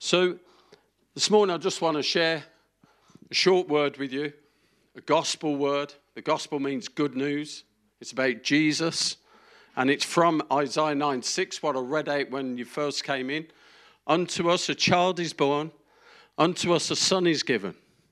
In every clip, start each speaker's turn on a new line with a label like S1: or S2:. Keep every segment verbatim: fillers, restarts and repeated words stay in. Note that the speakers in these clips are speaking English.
S1: So this morning I just want to share a short word with you, a gospel word. The gospel means good news. It's about Jesus, and it's from Isaiah nine six, what I read out when you first came in. Unto us a child is born, unto us a son is given,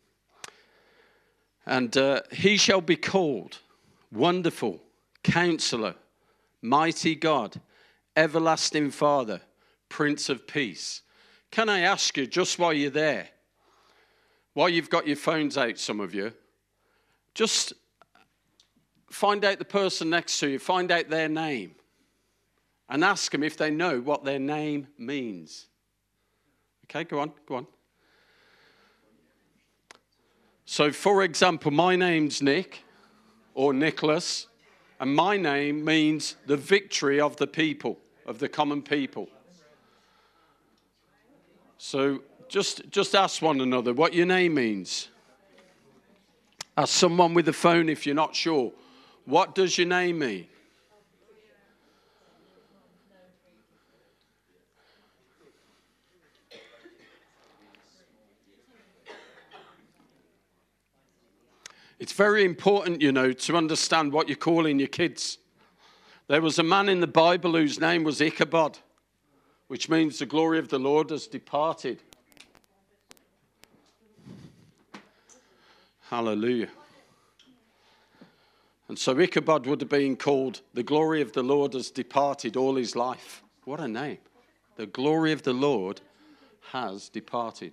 S1: and uh, he shall be called Wonderful, Counselor, Mighty God, Everlasting Father, Prince of Peace. Can I ask you, just while you're there, while you've got your phones out, some of you, just find out the person next to you, find out their name, and ask them if they know what their name means. Okay, go on, go on. So, for example, my name's Nick, or Nicholas, and my name means the victory of the people, of the common people. So just, just ask one another what your name means. Ask someone with a phone if you're not sure. What does your name mean? It's very important, you know, to understand what you're calling your kids. There was a man in the Bible whose name was Ichabod, which means the glory of the Lord has departed. Hallelujah. And so Ichabod would have been called, the glory of the Lord has departed all his life. What a name. The glory of the Lord has departed.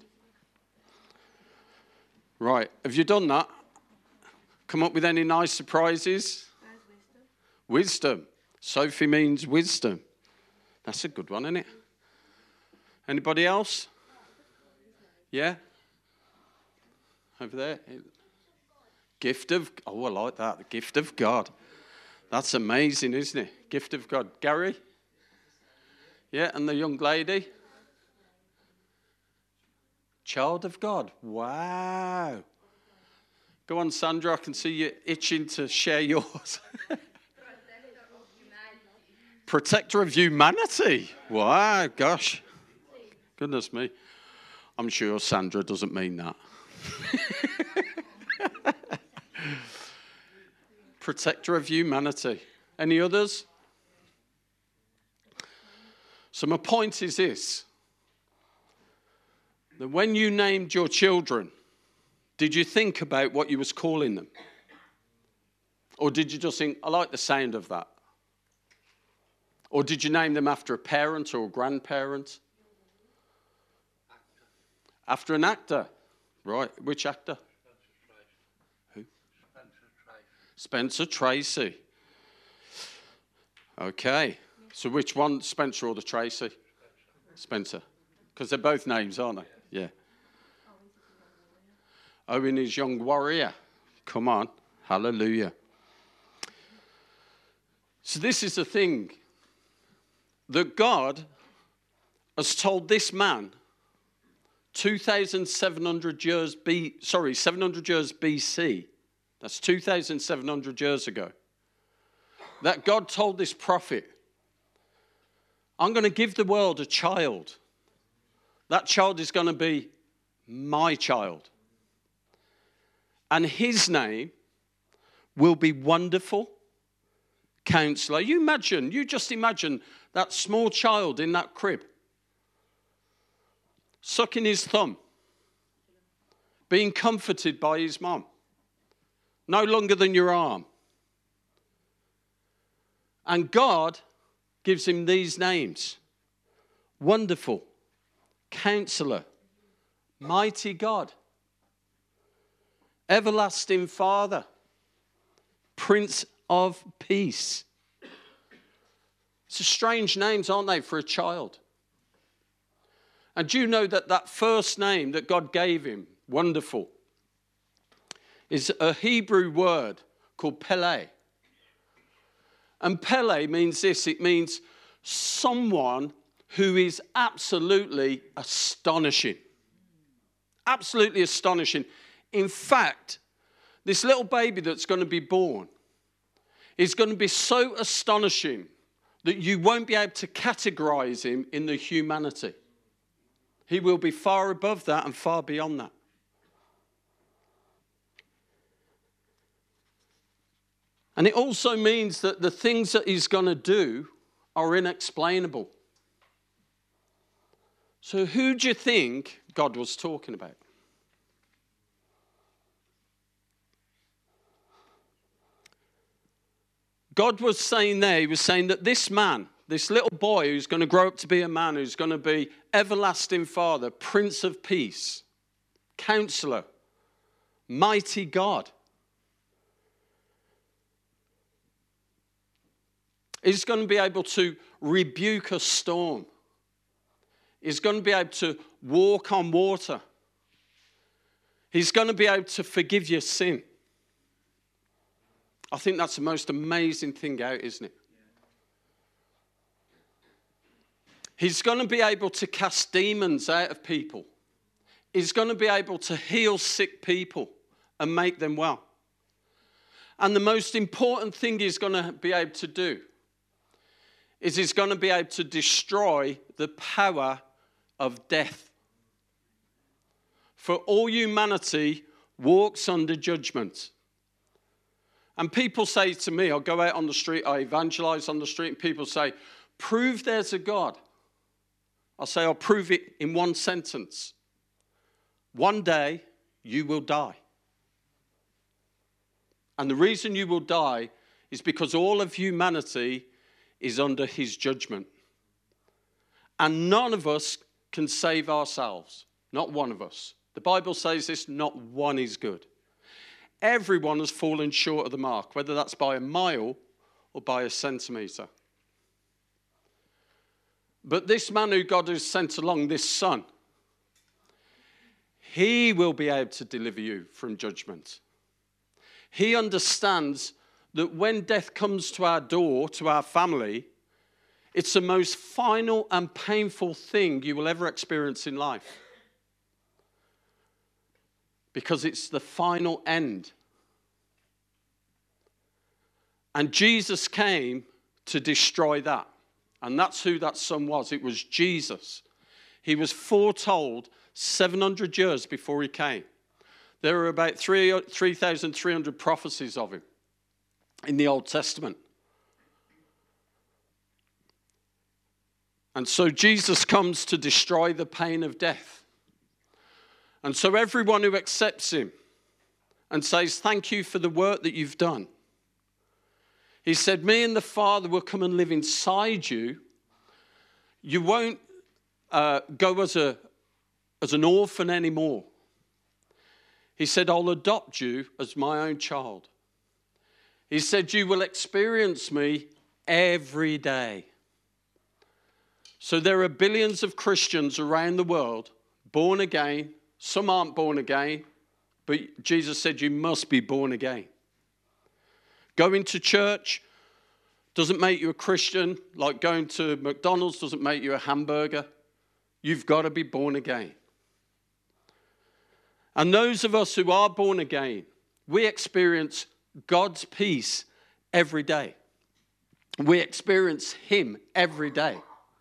S1: Right, have you done that? Come up with any nice surprises? Wisdom. Wisdom. Sophie means wisdom. That's a good one, isn't it? Anybody else? Yeah? Over there? Gift of, oh, I like that. The gift of God. That's amazing, isn't it? Gift of God. Gary? Yeah, and the young lady? Child of God. Wow. Go on, Sandra. I can see you itching to share yours. Protector of humanity. Wow, gosh. Goodness me. I'm sure Sandra doesn't mean that. Protector of humanity. Any others? So my point is this. That when you named your children, did you think about what you was calling them? Or did you just think, I like the sound of that? Or did you name them after a parent or a grandparent? After an actor. Right, which actor? Who? Spencer Tracy. Okay, so which one, Spencer or the Tracy? Spencer. Because they're both names, aren't they? Yeah. Owen is young warrior. Come on. Hallelujah. So this is the thing. That God has told this man two thousand seven hundred years B, sorry, seven hundred years B C. That's two thousand seven hundred years ago. That God told this prophet, I'm going to give the world a child. That child is going to be my child. And his name will be Wonderful Counselor. You imagine, you just imagine that small child in that crib, sucking his thumb, being comforted by his mom, no longer than your arm. And God gives him these names: Wonderful, Counselor, Mighty God, Everlasting Father, Prince of Peace. It's strange names, aren't they, for a child? And do you know that that first name that God gave him, Wonderful, is a Hebrew word called Pele. And Pele means this. It means someone who is absolutely astonishing. Absolutely astonishing. In fact, this little baby that's going to be born is going to be so astonishing that you won't be able to categorize him in the humanity. He will be far above that and far beyond that. And it also means that the things that he's going to do are inexplainable. So who do you think God was talking about? God was saying there, he was saying that this man, this little boy who's going to grow up to be a man, who's going to be everlasting Father, Prince of Peace, Counselor, Mighty God, he's going to be able to rebuke a storm. He's going to be able to walk on water. He's going to be able to forgive your sin. I think that's the most amazing thing out, isn't it? He's going to be able to cast demons out of people. He's going to be able to heal sick people and make them well. And the most important thing he's going to be able to do is he's going to be able to destroy the power of death. For all humanity walks under judgment. And people say to me, I'll go out on the street, I evangelize on the street, and people say, prove there's a God. I'll say, I'll prove it in one sentence. One day, you will die. And the reason you will die is because all of humanity is under his judgment. And none of us can save ourselves. Not one of us. The Bible says this, not one is good. Everyone has fallen short of the mark, whether that's by a mile or by a centimetre. But this man who God has sent along, this son, he will be able to deliver you from judgment. He understands that when death comes to our door, to our family, it's the most final and painful thing you will ever experience in life. Because it's the final end. And Jesus came to destroy that. And that's who that son was. It was Jesus. He was foretold seven hundred years before he came. There were about three thousand three hundred prophecies of him in the Old Testament. And so Jesus comes to destroy the pain of death. And so everyone who accepts him and says, thank you for the work that you've done. He said, me and the Father will come and live inside you. You won't uh, go as, a, as an orphan anymore. He said, I'll adopt you as my own child. He said, you will experience me every day. So there are billions of Christians around the world, born again. Some aren't born again, but Jesus said you must be born again. Going to church doesn't make you a Christian, like going to McDonald's doesn't make you a hamburger. You've got to be born again. And those of us who are born again, we experience God's peace every day. We experience him every day.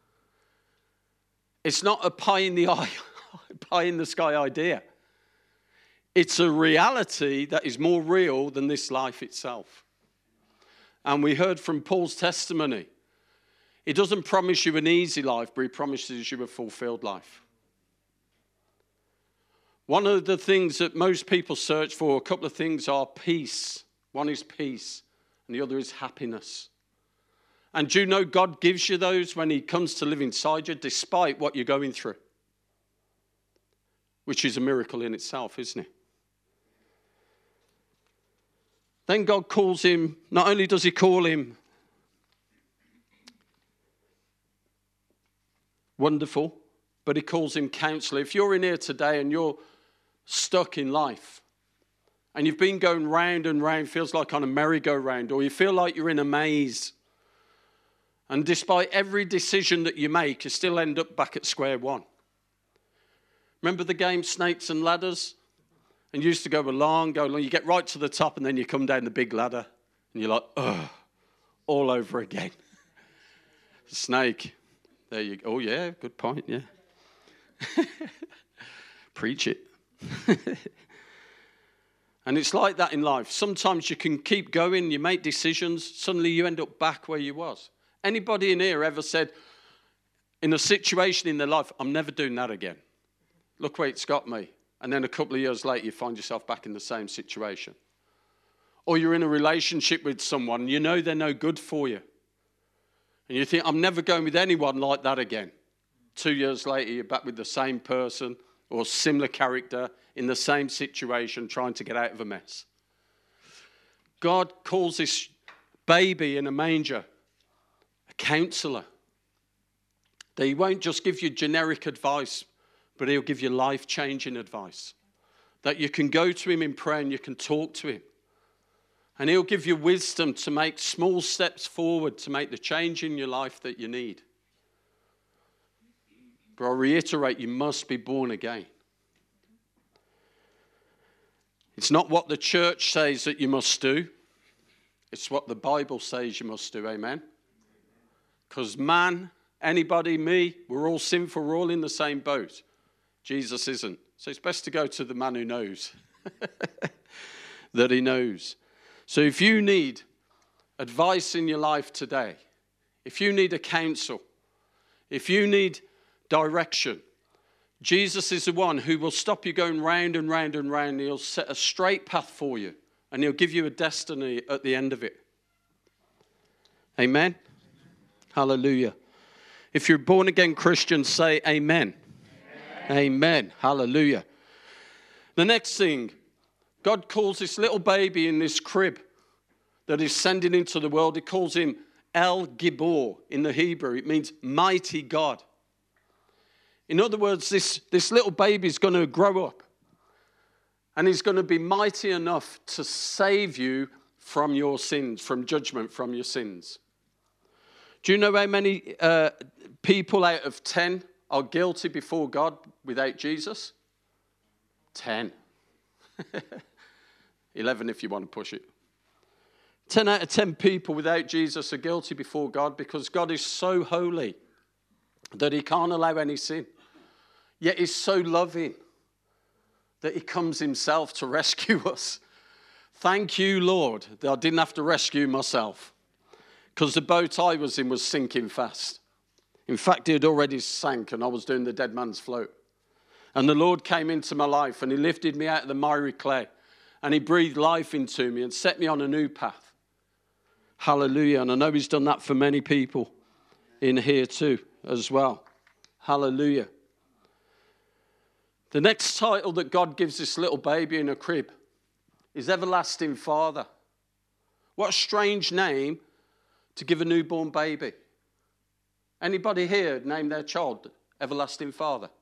S1: It's not a pie in the eye. Pie in the sky idea. It's a reality that is more real than this life itself. And we heard from Paul's testimony. He doesn't promise you an easy life, but he promises you a fulfilled life. One of the things that most people search for, a couple of things are peace. One is peace, and the other is happiness. And do you know God gives you those when he comes to live inside you, despite what you're going through? Which is a miracle in itself, isn't it? Then God calls him, not only does he call him wonderful, but he calls him counselor. If you're in here today and you're stuck in life, and you've been going round and round, feels like on a merry-go-round, or you feel like you're in a maze, and despite every decision that you make, you still end up back at square one. Remember the game Snakes and Ladders? And you used to go along, go along. You get right to the top and then you come down the big ladder. And you're like, ugh, all over again. Snake. There you go. Oh, yeah, good point, yeah. Preach it. And it's like that in life. Sometimes you can keep going, you make decisions, suddenly you end up back where you was. Anybody in here ever said, in a situation in their life, I'm never doing that again. Look where it's got me. And then a couple of years later, you find yourself back in the same situation. Or you're in a relationship with someone, you know they're no good for you. And you think, I'm never going with anyone like that again. Two years later, you're back with the same person or similar character in the same situation, trying to get out of a mess. God calls this baby in a manger a counselor. That he won't just give you generic advice, but he'll give you life-changing advice. That you can go to him in prayer and you can talk to him. And he'll give you wisdom to make small steps forward to make the change in your life that you need. But I'll reiterate, you must be born again. It's not what the church says that you must do. It's what the Bible says you must do, amen? Because man, anybody, me, we're all sinful, we're all in the same boat. Jesus isn't. So it's best to go to the man who knows. That he knows. So if you need advice in your life today, if you need a counsel, if you need direction, Jesus is the one who will stop you going round and round and round. He'll set a straight path for you, and he'll give you a destiny at the end of it. Amen? Hallelujah. If you're born again Christian, say amen. Amen. Amen. Hallelujah. The next thing, God calls this little baby in this crib that he's sending into the world, he calls him El Gibor in the Hebrew. It means mighty God. In other words, this, this little baby is going to grow up and he's going to be mighty enough to save you from your sins, from judgment, from your sins. Do you know how many uh, people out of ten are guilty before God without Jesus? Ten. Eleven if you want to push it. Ten out of ten people without Jesus are guilty before God because God is so holy that he can't allow any sin. Yet he's so loving that he comes himself to rescue us. Thank you, Lord, that I didn't have to rescue myself because the boat I was in was sinking fast. In fact, it had already sank and I was doing the dead man's float. And the Lord came into my life and he lifted me out of the miry clay and he breathed life into me and set me on a new path. Hallelujah. And I know he's done that for many people in here too as well. Hallelujah. The next title that God gives this little baby in a crib is Everlasting Father. What a strange name to give a newborn baby. Anybody here name their child Everlasting Father?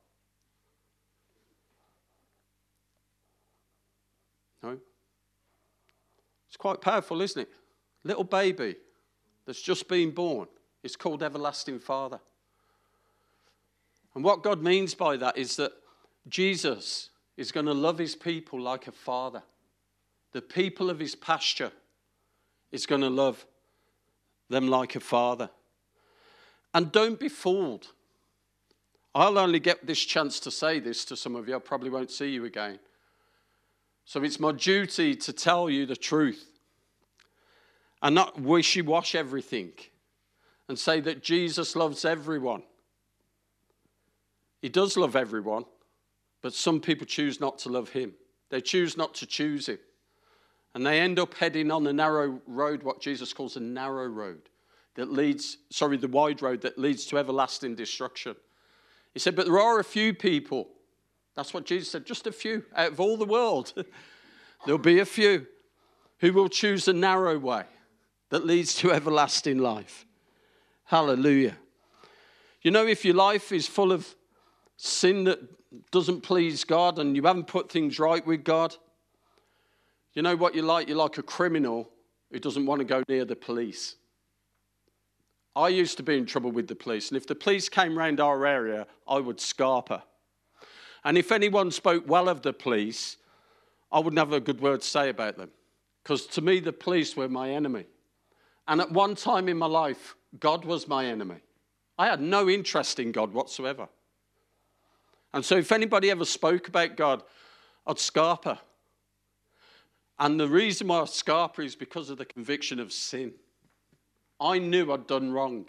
S1: No? It's quite powerful, isn't it? Little baby that's just been born is called Everlasting Father. And what God means by that is that Jesus is going to love his people like a father. The people of his pasture is going to love them like a father. And don't be fooled. I'll only get this chance to say this to some of you. I probably won't see you again. So it's my duty to tell you the truth and not wishy-wash everything and say that Jesus loves everyone. He does love everyone, but some people choose not to love him. They choose not to choose him. And they end up heading on the narrow road, what Jesus calls a narrow road, that leads, sorry, the wide road that leads to everlasting destruction. He said, but there are a few people. That's what Jesus said, just a few. Out of all the world, there'll be a few who will choose the narrow way that leads to everlasting life. Hallelujah. You know, if your life is full of sin that doesn't please God and you haven't put things right with God, you know what you're like? You're like a criminal who doesn't want to go near the police. I used to be in trouble with the police, and if the police came round our area, I would scarper. And if anyone spoke well of the police, I wouldn't have a good word to say about them. Because to me, the police were my enemy. And at one time in my life, God was my enemy. I had no interest in God whatsoever. And so if anybody ever spoke about God, I'd scarper. And the reason why I scarper is because of the conviction of sin. I knew I'd done wrong.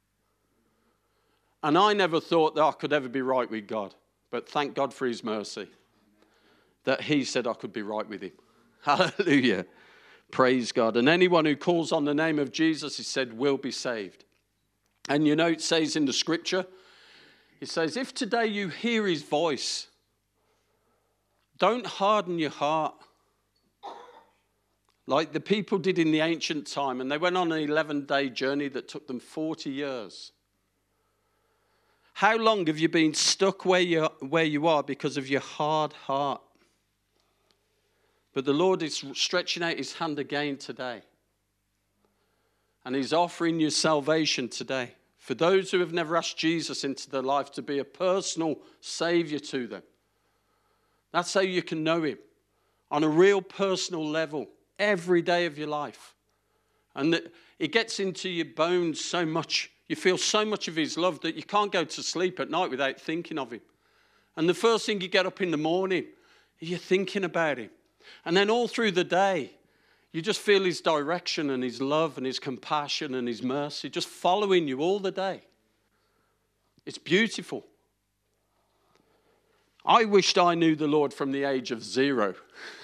S1: And I never thought that I could ever be right with God. But thank God for his mercy that he said I could be right with him. Hallelujah. Praise God. And anyone who calls on the name of Jesus, he said, will be saved. And you know, it says in the scripture, it says, if today you hear his voice, don't harden your heart. Like the people did in the ancient time. And they went on an eleven-day journey that took them forty years. How long have you been stuck where you, where you are because of your hard heart? But the Lord is stretching out his hand again today. And he's offering you salvation today. For those who have never asked Jesus into their life to be a personal savior to them. That's how you can know him. On a real personal level. Every day of your life. And it gets into your bones so much. You feel so much of his love that you can't go to sleep at night without thinking of him. And the first thing you get up in the morning, you're thinking about him. And then all through the day, you just feel his direction and his love and his compassion and his mercy just following you all the day. It's beautiful. I wished I knew the Lord from the age of zero.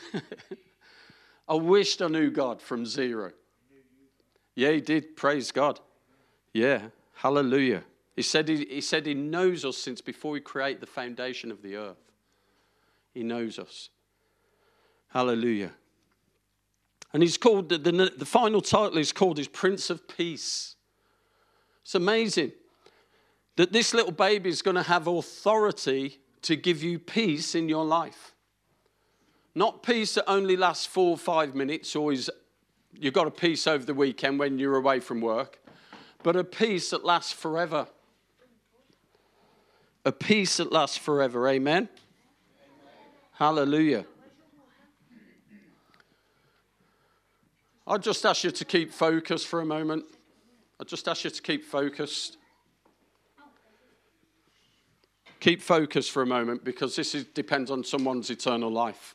S1: I wished I knew God from zero. Yeah, he did. Praise God. Yeah. Hallelujah. He said he, he said he knows us since before he created the foundation of the earth. He knows us. Hallelujah. And he's called, the, the, the final title is called his Prince of Peace. It's amazing that this little baby is going to have authority to give you peace in your life. Not peace that only lasts four or five minutes, or is you've got a peace over the weekend when you're away from work, but a peace that lasts forever. A peace that lasts forever. Amen? Amen. Hallelujah. I'll just ask you to keep focused for a moment. I'll just ask you to keep focused. Keep focused for a moment, because this is, depends on someone's eternal life.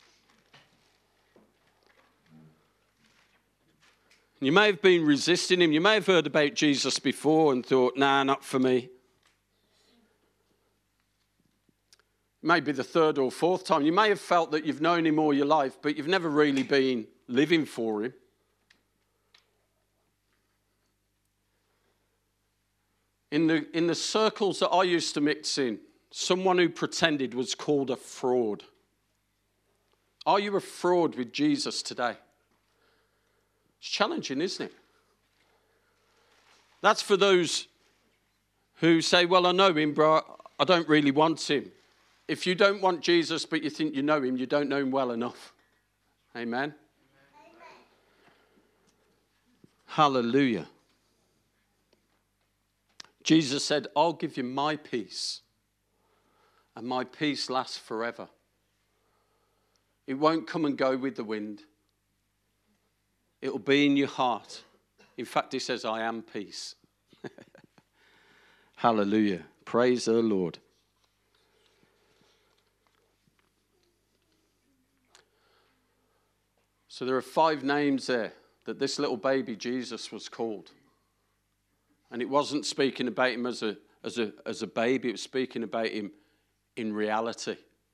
S1: You may have been resisting him. You may have heard about Jesus before and thought, nah, not for me. Maybe the third or fourth time. You may have felt that you've known him all your life, but you've never really been living for him. In the, in the circles that I used to mix in, someone who pretended was called a fraud. Are you a fraud with Jesus today? It's challenging, isn't it? That's for those who say, well, I know him, but I don't really want him. If you don't want Jesus, but you think you know him, you don't know him well enough. Amen? Amen. Hallelujah. Jesus said, I'll give you my peace, and my peace lasts forever. It won't come and go with the wind. It'll be in your heart. In fact, he says, I am peace. Hallelujah. Praise the Lord. So there are five names there that this little baby Jesus was called. And it wasn't speaking about him as a, as a, as a baby. It was speaking about him in reality.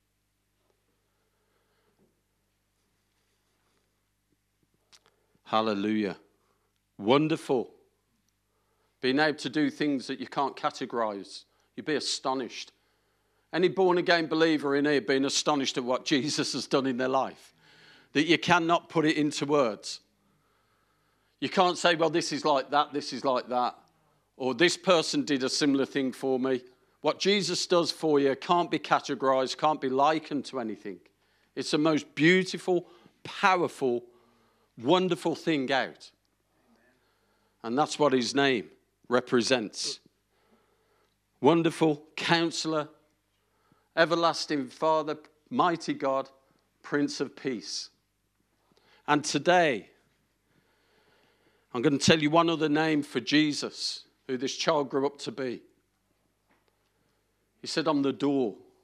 S1: Hallelujah. Wonderful. Being able to do things that you can't categorize. You'd be astonished. Any born-again believer in here being astonished at what Jesus has done in their life. That you cannot put it into words. You can't say, well, this is like that, this is like that. Or this person did a similar thing for me. What Jesus does for you can't be categorized, can't be likened to anything. It's the most beautiful, powerful, wonderful thing out. And that's what his name represents. Wonderful Counselor, Everlasting Father, Mighty God, Prince of Peace. And today, I'm going to tell you one other name for Jesus, who this child grew up to be. He said, I'm the door.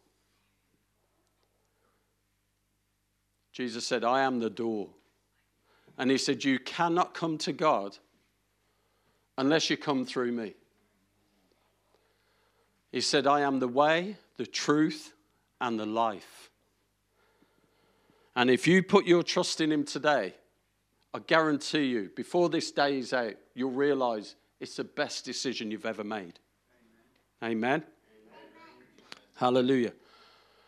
S1: Jesus said, I am the door. And he said, you cannot come to God unless you come through me. He said, I am the way, the truth, and the life. And if you put your trust in him today, I guarantee you, before this day is out, you'll realize it's the best decision you've ever made. Amen. Amen. Amen. Hallelujah.